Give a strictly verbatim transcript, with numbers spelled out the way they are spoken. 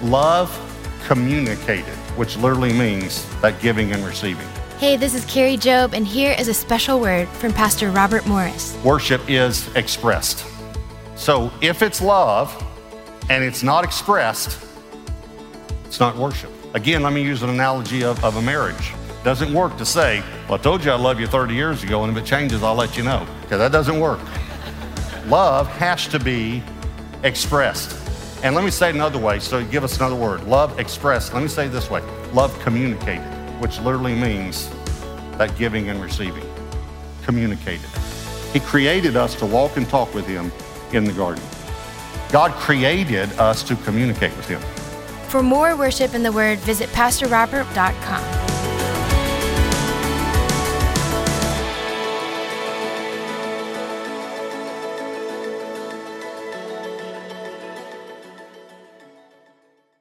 love communicated, which literally means that giving and receiving. Hey, this is Carrie Job, and here is a special word from Pastor Robert Morris. Worship is expressed. So if it's love and it's not expressed, it's not worship. Again, let me use an analogy of, of a marriage. It doesn't work to say, well, I told you I love you thirty years ago, and if it changes, I'll let you know, because that doesn't work. Love has to be expressed. And let me say it another way, so give us another word. Love expressed. Let me say it this way. Love communicated, which literally means that giving and receiving. Communicated. He created us to walk and talk with him in the garden. God created us to communicate with him. For more worship in the Word, visit pastor robert dot com.